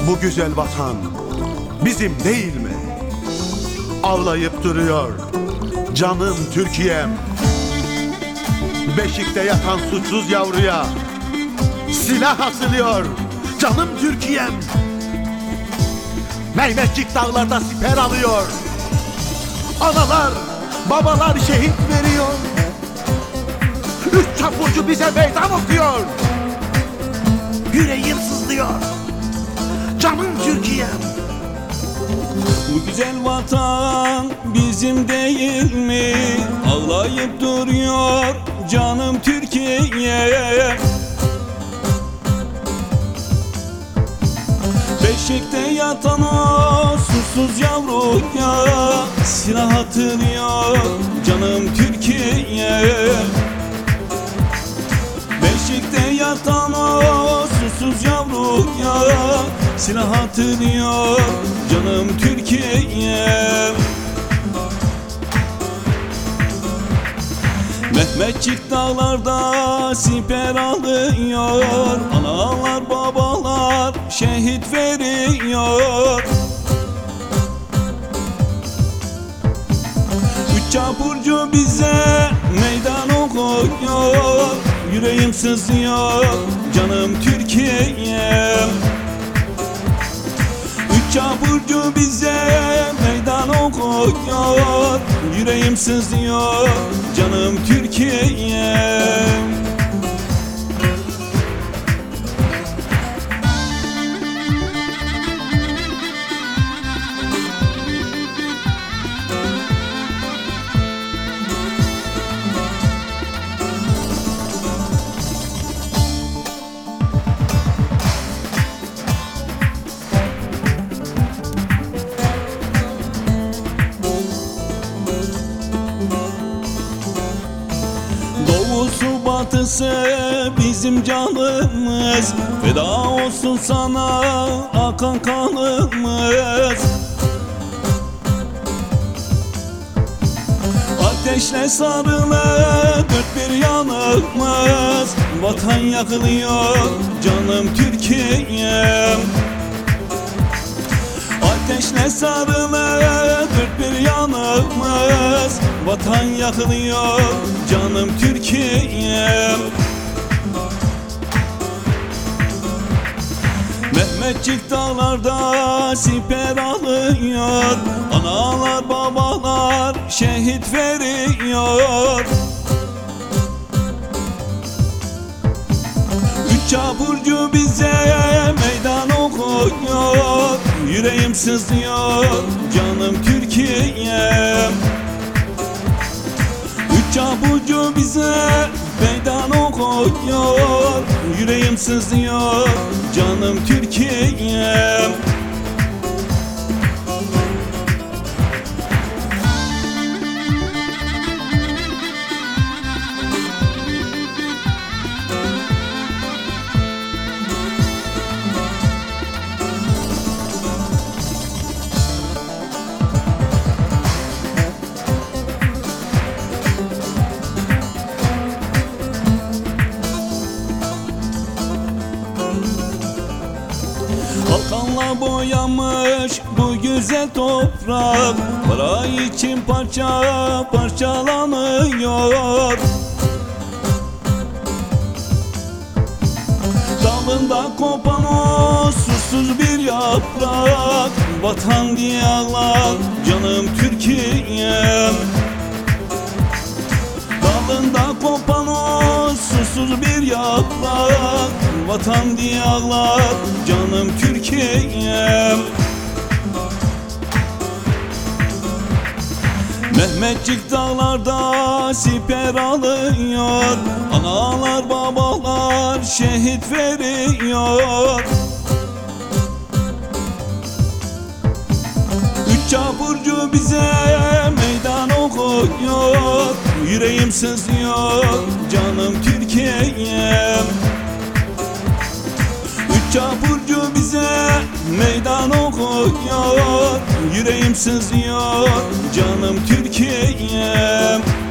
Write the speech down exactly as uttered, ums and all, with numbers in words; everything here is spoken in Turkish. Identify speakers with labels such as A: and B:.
A: Bu güzel vatan bizim değil mi? Ağlayıp duruyor canım Türkiye'm. Beşikte yatan suçsuz yavruya silah asılıyor canım Türkiye'm. Mehmetçik dağlarda siper alıyor. Analar, babalar şehit veriyor. Üç çapulcu bize meydan okuyor. Yüreğim sızlıyor canım Türkiye'm.
B: Bu güzel vatan bizim değil mi? Ağlayıp duruyor canım Türkiye. Beşikte yatan o susuz yavruya silah atılıyor canım Türkiye. Beşikte yatan o susuz yavruya silah atılıyor canım Türkiye. Mehmetçik dağlarda siper alıyor. Analar babalar şehit veriyor. Üç çapulcu bize meydan okuyor. Yüreğim sızlıyor canım Türkiye. Üç çapulcu bize meydan okuyor. Yüreğim sızlıyor canım Türkiye. Doğusu batısı bizim canımız, feda olsun sana akan kanımız. Ateşle sarılı dört bir yanımız, vatan yakılıyor canım Türkiye'm. Ateşle sarılı dört bir yanımız, vatan yakılıyor canım Türkiye'm. Mehmetçik dağlarda siper alıyor. Analar babalar şehit veriyor. Üç çapulcu bize meydan okuyor. Yüreğim sızlıyor canım Türkiye'm. Üç çapulcu bize meydan okuyor. Yüreğim sızlıyor canım Türkiye'm. Kanla boyamış bu güzel toprak, para için parça parçalanıyor. Dalında kopan o susuz bir yaprak, vatan diye ağlar canım Türkiye'm. Dalında kopan o susuz bir yaprak, vatan diye ağlar canım Türkiye'm. Mehmetçik dağlarda siper alıyor. Analar babalar şehit veriyor. Üç çapulcu bize meydan okuyor. Yüreğim sızlıyor canım Türkiye'm. Üç çapulcu bize meydan okuyor. Yüreğim sızlıyor canım Türkiye'm.